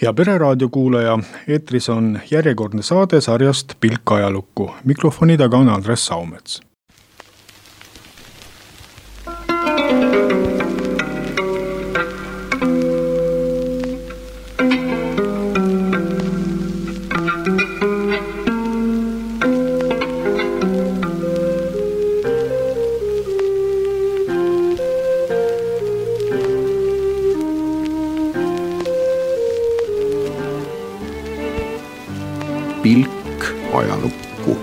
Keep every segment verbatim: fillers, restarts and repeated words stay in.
ja Pereraadio kuulaja, eetris on järjekordne saade sarjast Pilk ajalukku. Mikrofoni taga on Andres Saumets. Pilk ajalukku.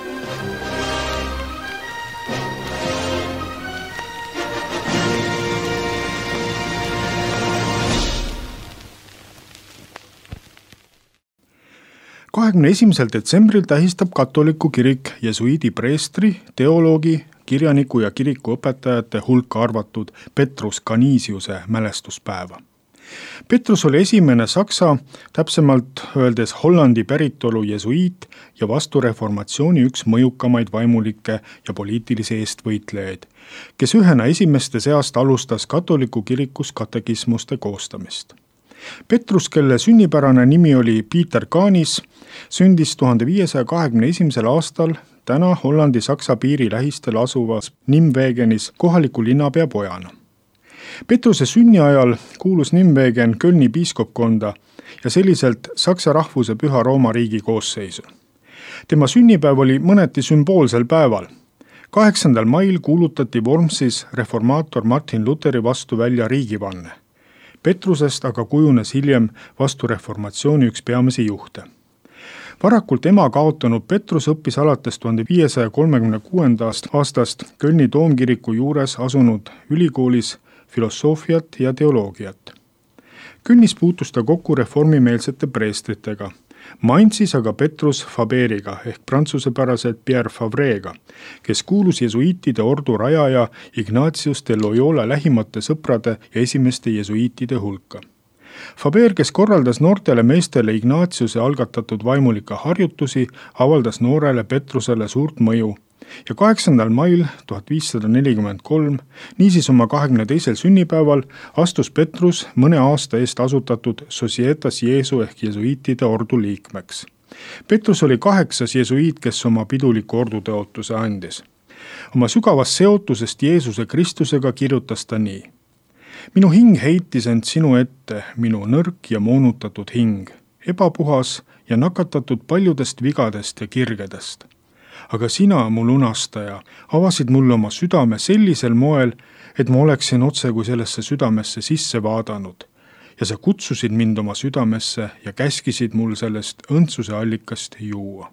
kahekümne esimesel detsembril tähistab katoliku kirik jesuiidi preestri, teoloogi, kirjaniku ja kirikuõpetajate hulka arvatud Petrus Canisiuse mälestuspäeva. Petrus oli esimene Saksa, täpsemalt öeldes Hollandi päritolu jesuiit ja vastureformatsiooni üks mõjukamaid vaimulikke ja poliitilisi eestvõitlejaid, kes ühena esimeste seast alustas katoliku kirikus katekismuste koostamist. Petrus, kelle sünnipärane nimi oli Peter Canis, sündis tuhande viiesaja kahekümne esimesel aastal täna Hollandi-Saksa piiri lähistel asuvas Nimwegenis kohaliku linnapea pojana. Petruse sünni ajal kuulus Nimwegen Kölni piiskopkonda ja selliselt Saksa rahvuse Püha Rooma riigi koosseisu. Tema sünnipäev oli mõneti sümboolsel päeval. kaheksandal mail kuulutati Wormsis reformaator Martin Lutheri vastu välja riigivanne. Petrusest aga kujunes hiljem vastureformatsiooni üks peamisi juhte. Varakult ema kaotanud Petrus õppis alates tuhande viiesaja kolmekümne kuuendast aastast Kölni toomkiriku juures asunud ülikoolis filosoofiat ja teoloogiat. Kölnis puutus ta kokku reformimeelsete preestritega. Mainzis aga Petrus Faberiga ehk prantsusepäraselt Pierre Favreega, kes kuulus jesuiitide ordu rajaja Ignatius de Loyola lähimate sõprade ja esimeste jesuiitide hulka. Faber, kes korraldas noortele meestele Ignatiuse algatatud vaimulike harjutusi, avaldas noorele Petrusele suurt mõju ja kaheksandal mail tuhat viissada nelikümmend kolm, niisiis oma kahekümne teisel sünnipäeval, astus Petrus mõne aasta eest asutatud Societas Jesu ehk jesuiitide ordu liikmeks. Petrus oli kaheksas jesuiit, kes oma piduliku ordu tõotuse andis. Oma sügavast seotusest Jeesuse Kristusega kirjutas ta nii. Minu hing heitis end sinu ette, minu nõrk ja moonutatud hing, ebapuhas ja nakatatud paljudest vigadest ja kirgedest. Aga sina, mu lunastaja, avasid mulle oma südame sellisel moel, et ma oleksin otse kui sellesse südamesse sisse vaadanud ja sa kutsusid mind oma südamesse ja käskisid mul sellest õndsuse allikast juua.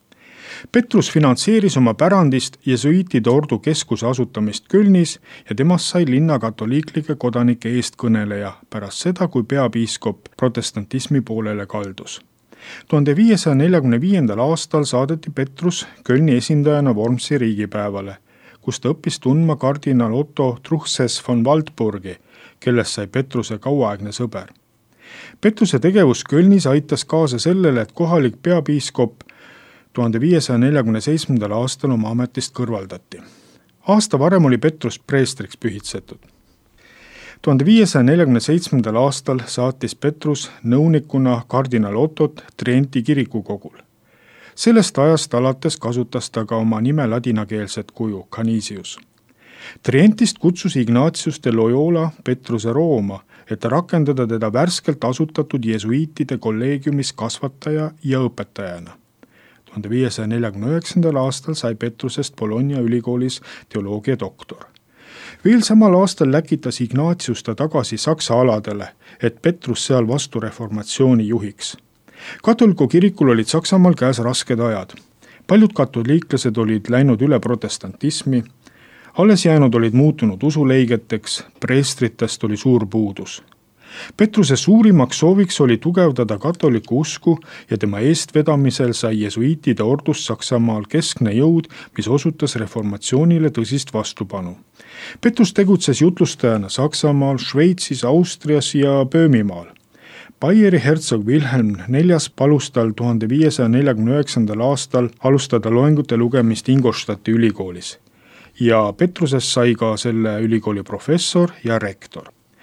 Petrus finantseeris oma pärandist jesuiitide ordu keskuse asutamist Kölnis ja temast sai linna katoliiklike kodanike eestkõneleja pärast seda, kui peapiiskop protestantismi poolele kaldus. tuhande viiesaja neljakümne viiendal aastal saadeti Petrus Kölni esindajana Wormsi riigipäevale, kus ta õppis tundma kardinal Otto Truchsess von Waldburgi, kellest sai Petruse kauaaegne sõber. Petruse tegevus Kölnis aitas kaasa sellele, et kohalik peapiiskop tuhande viiesaja neljakümne seitsmendal aastal oma ametist kõrvaldati. Aasta varem oli Petrus preestriks pühitsetud. tuhande viiesaja neljakümne seitsmendal aastal saatis Petrus nõunikuna kardinal Ottot Trienti kirikukogul. Sellest ajast alates kasutas ta ka oma nime ladinakeelset kuju, Canisius. Trientist kutsus Ignatius de Loyola Petruse Rooma, et rakendada teda värskelt asutatud jesuiitide kolleegiumis kasvataja ja õpetajana. tuhande viiesaja neljakümne üheksandal aastal sai Petrusest Bologna ülikoolis teoloogia doktor. Veel samal aastal läkitas Ignatius ta tagasi Saksa aladele, et Petrus seal vastureformatsiooni juhiks. Katoliku kirikul olid Saksamaal käes rasked ajad. Paljud katoliiklased olid läinud üle protestantismi, alles jäänud olid muutunud usuleigeteks, preestritest oli suur puudus. Petruse suurimaks sooviks oli tugevdada katoliku usku ja tema eestvedamisel sai jesuiitide ordust Saksamaal keskne jõud, mis osutas reformatsioonile tõsist vastupanu. Petrus tegutses jutlustajana Saksamaal, Šveitsis, Austrias ja Böömimaal. Baieri hertsog Wilhelm neljas palus tal tuhande viiesaja neljakümne üheksandal aastal alustada loengute lugemist Ingolstadti ülikoolis ja Petrusest sai ka selle ülikooli professor ja rektor.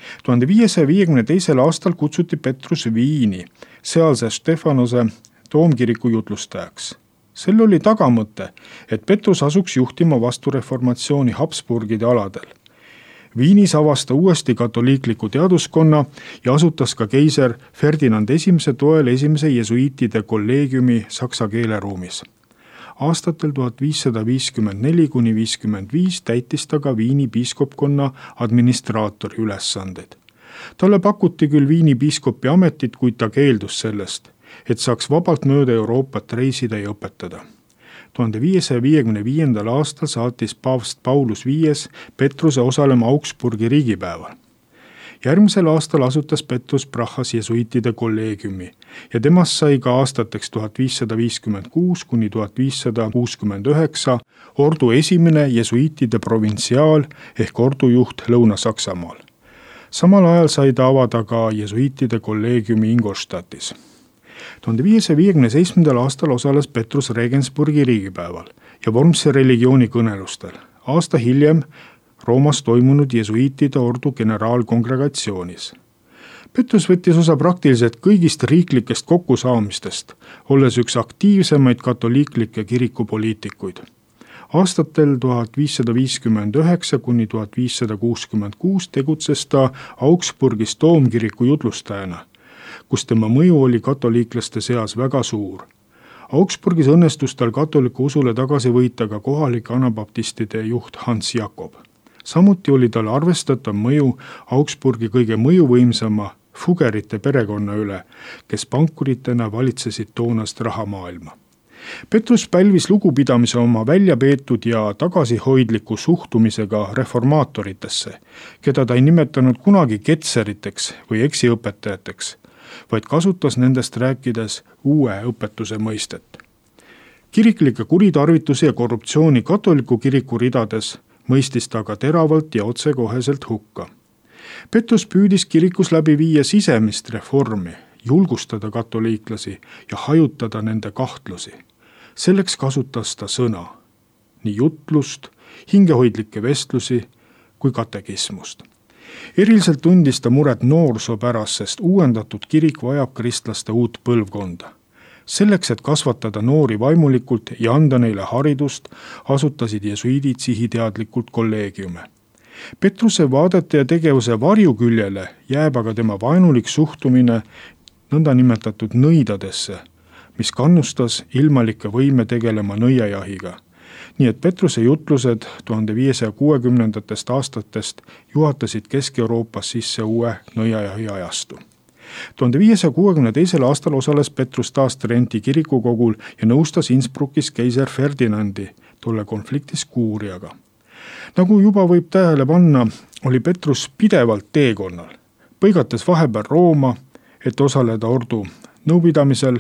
tuhande viiesaja viiekümne teisel aastal kutsuti Petrus Viini sealse Stefanose toomkiriku jutlustajaks. Sel oli tagamõte, et Petrus asuks juhtima vastureformatsiooni Habsburgide aladel. Viinis avas ta uuesti katoliikliku teaduskonna ja asutas ka keiser Ferdinand esimese toel esimese jesuiitide kolleegiumi saksa keeleruumis. Aastatel tuhat viissada viiskümmend neli kuni viiskümmend viis täitis ta ka Viini piiskopkonna administraatori ülesanded. Talle pakuti küll Viini piiskopi ametit, kuid ta keeldus sellest, et saaks vabalt mööda Euroopat reisida ja õpetada. tuhande viiesaja viiekümne viiendal aastal saatis paavst Paulus viies Petruse osalema Augsburgi riigipäeval. Järgmisel aastal asutas Petrus Prahas jesuiitide kolleegiumi ja temast sai ka aastateks tuhat viissada viiskümmend kuus kuni tuhat viissada kuuskümmend üheksa ordu esimene jesuiitide provintsiaal ehk ordujuht Lõuna-Saksamaal. Samal ajal sai ta avada ka jesuiitide kolleegiumi Ingolstadtis. tuhande viiesaja viiekümne seitsmendal aastal osales Petrus Regensburgi riigipäeval ja Vormsi religiooni kõnelustel. Aasta hiljem Roomas toimunud jesuiitide ordu generaalkongregatsioonis. Petrus võttis osa praktiliselt kõigist riiklikest kokkusaamistest, olles üks aktiivsemaid katoliiklikke kirikupoliitikuid. Aastatel tuhat viissada viiskümmend üheksa kuni tuhat viissada kuuskümmend kuus tegutses ta Augsburgis toomkiriku jutlustajana, kus tema mõju oli katoliiklaste seas väga suur. Augsburgis õnnestus tal katoliku usule tagasi võita ka kohalike anabaptistide juht Hans Jakob. Samuti oli tal arvestatav mõju Augsburgi kõige mõjuvõimsama Fuggerite perekonna üle, kes pankuritena valitsesid toonast rahamaailma. Petrus pälvis lugupidamise oma väljapeetud ja tagasihoidliku suhtumisega reformaatoritesse, keda ta ei nimetanud kunagi ketseriteks või eksiõpetajateks, vaid kasutas nendest rääkides uue õpetuse mõistet. Kiriklikke kuritarvitusi ja korruptsiooni katoliku kiriku ridades mõistis ta ka teravalt ja otsekoheselt hukka. Petrus püüdis kirikus läbi viia sisemist reformi, julgustada katoliiklasi ja hajutada nende kahtlusi. Selleks kasutas ta sõna, nii jutlust, hingehoidlikke vestlusi kui katekismust. Eriliselt tundis ta muret noorsoo pärast, sest uuendatud kirik vajab kristlaste uut põlvkonda. Selleks, et kasvatada noori vaimulikult ja anda neile haridust, asutasid jesuiidid sihiteadlikult kolleegiume. Petruse vaadete ja tegevuse varjuküljele jääb aga tema vaenulik suhtumine nõnda nimetatud nõidadesse, mis kannustas ilmalike võime tegelema nõiajahiga. Nii et Petruse jutlused tuhande viiesaja kuuekümnendatest aastatest juhatasid Kesk-Euroopas sisse uue nõiajahi ajastu. tuhande viiesaja kuuekümne teisel aastal osales Petrus taas Trenti kirikukogul ja nõustas Innsbruckis keiser Ferdinandi tolle konfliktis kuuriaga. Nagu juba võib tähele panna, oli Petrus pidevalt teekonnal, põigates vahepeal Rooma, et osaleda ordu nõupidamisel,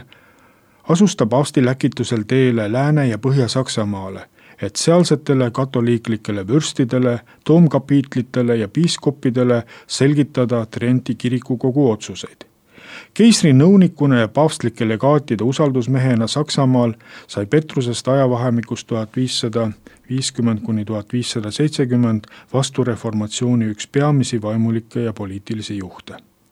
asus ta paavsti läkitusel teele Lääne- ja Põhja-Saksamaale, et sealsetele katoliiklikele vürstidele, toomkapiitlitele ja piiskoppidele selgitada Trenti kirikukogu otsuseid. Keisri nõunikuna ja paavstlike legaatide usaldusmehena Saksamaal sai Petrusest ajavahemikust tuhat viissada viiskümmend kuni tuhat viissada seitsekümmend vastureformatsiooni üks peamisi vaimulikke ja poliitilisi juhte.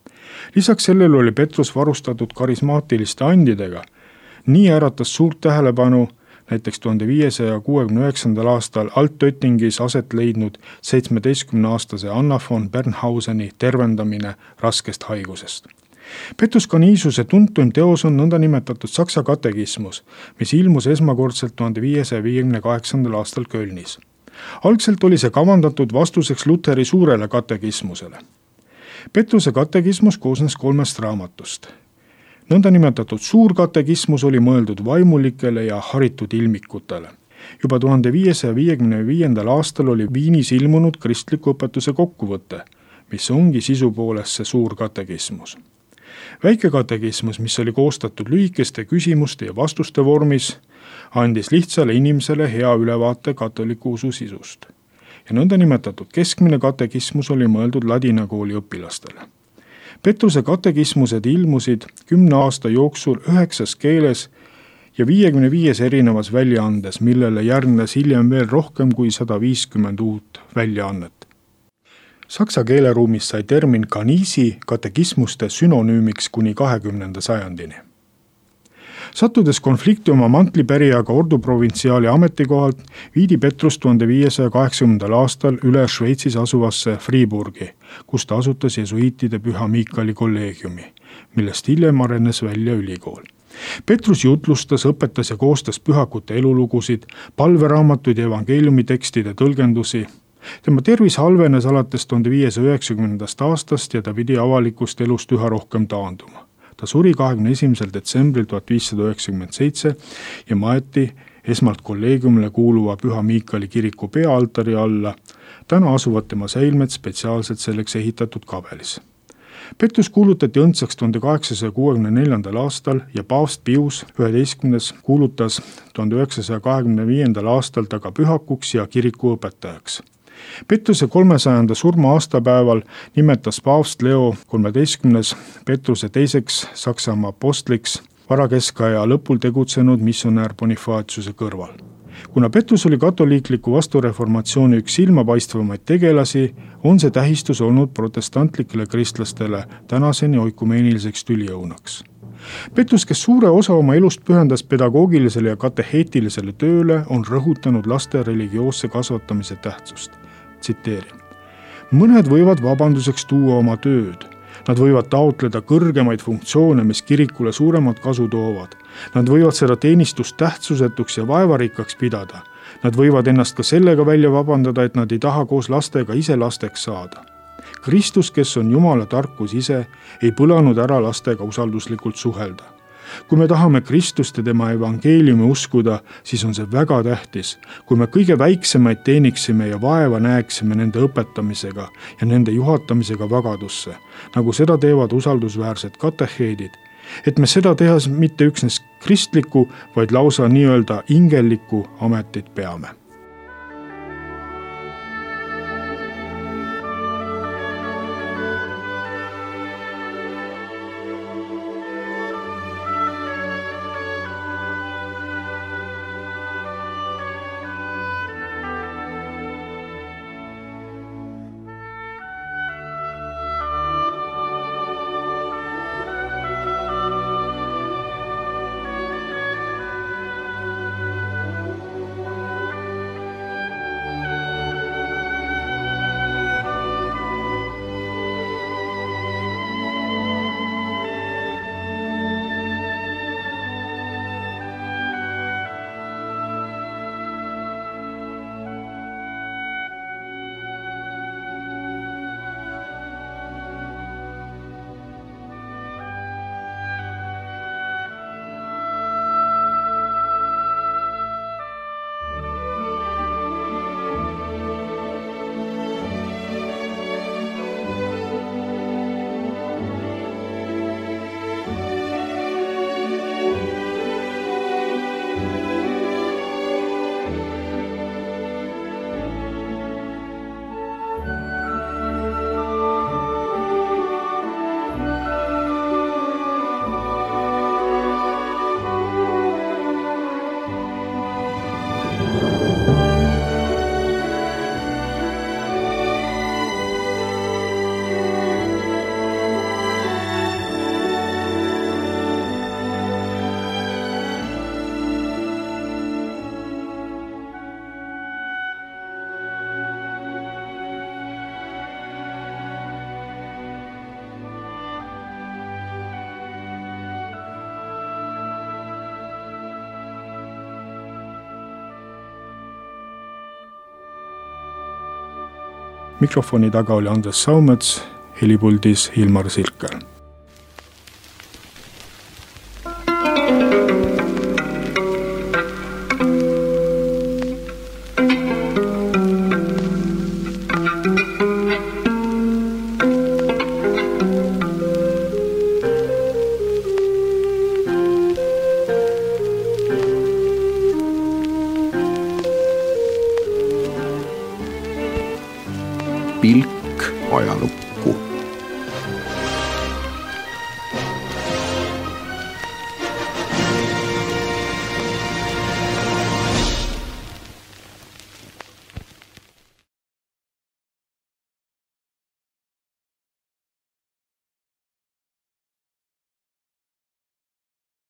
Lisaks sellele oli Petrus varustatud karismaatiliste andidega. Nii äratas suurt tähelepanu näiteks tuhande viiesaja kuuekümne üheksandal aastal Altöttingis aset leidnud seitsmeteistkümneaastase Anna von Bernhauseni tervendamine raskest haigusest. Petrus Canisiuse tuntuim teos on nõnda nimetatud Saksa katekismus, mis ilmus esmakordselt tuhande viiesaja viiekümne kaheksandal aastal Kölnis. Algselt oli see kavandatud vastuseks Luteri suurele katekismusele. Petruse katekismus koosnes kolmest raamatust. Nõnda nimetatud suur katekismus oli mõeldud vaimulikele ja haritud ilmikutele. Juba tuhande viiesaja viiekümne viiendal aastal oli Viinis ilmunud kristliku õpetuse kokkuvõte, mis ongi sisu poolest see suur katekismus. Väike katekismus, mis oli koostatud lühikeste küsimuste ja vastuste vormis, andis lihtsale inimesele hea ülevaate katoliku usu sisust. Ja nõnda nimetatud keskmine katekismus oli mõeldud ladinakooli õpilastele. Petruse katekismused ilmusid kümne aasta jooksul üheksas keeles ja viiekümne viies erinevas väljaandes, millele järgnes hiljem veel rohkem kui sada viiskümmend uut väljaannet. Saksa keeleruumis sai termin kanisi katekismuste sünonüümiks kuni kahekümnenda sajandini. Sattudes konflikti oma mantlipärijaga Ordu provintsiaali ametikohalt, viidi Petrus tuhande viiesaja kaheksakümnendal aastal üle Šveitsis asuvasse Friburgi, kus ta asutas jesuiitide Püha Miikali kolleegiumi, millest hiljem arenes välja ülikool. Petrus jutlustas, õpetas ja koostas pühakute elulugusid, palveraamatuid ja evangeeliumitekstide tõlgendusi. Tema tervis halvenes alates tuhande viiesaja üheksakümnendast aastast ja ta pidi avalikust elust üha rohkem taanduma. Ta suri kahekümne esimesel detsembril tuhat viissada üheksakümmend seitse ja maeti esmalt kolleegiumile kuuluva Püha Miikali kiriku peaaltari alla. Täna asuvad tema säilmed spetsiaalselt selleks ehitatud kabelis. Petrus kuulutati õndsaks tuhande kaheksasaja kuuekümne neljandal aastal ja paavst Pius üheteistkümnes kuulutas tuhande üheksasaja kahekümne viiendal aastal ta ka pühakuks ja kiriku õpetajaks. Petruse kolmesajanda surma aastapäeval nimetas paavst Leo kolmeteistkümnes Petruse teiseks Saksamaa apostliks varakeskaja lõpul tegutsenud missionäär Bonifaciuse kõrval. Kuna Petrus oli katoliikliku vastureformatsiooni üks silmapaistvamaid tegelasi, on see tähistus olnud protestantlikele kristlastele tänaseni oikumeenilseks tüliõunaks. Petrus, kes suure osa oma elust pühendas pedagoogilisele ja kateheetilisele tööle, on rõhutanud laste religioosse kasvatamise tähtsust. Tsiteerin. Mõned võivad vabanduseks tuua oma tööd. Nad võivad taotleda kõrgemaid funktsioone, mis kirikule suuremat kasu toovad. Nad võivad seda teenistust tähtsusetuks ja vaevarikkaks pidada. Nad võivad ennast ka sellega välja vabandada, et nad ei taha koos lastega ise lasteks saada. Kristus, kes on Jumala tarkus ise, ei põlanud ära lastega usalduslikult suhelda. Kui me tahame Kristust ja tema evangeeliumi uskuda, siis on see väga tähtis. Kui me kõige väiksemaid teeniksime ja vaeva näeksime nende õpetamisega ja nende juhatamisega vagadusse, nagu seda teevad usaldusväärsed kateheedid, et me seda tehas mitte üksnes kristliku, vaid lausa nii-öelda ingelliku ametit peame. Mikrofoni taga oli Andres Saumets, helipuldis Hilmar Silker. Pilk ajalukku.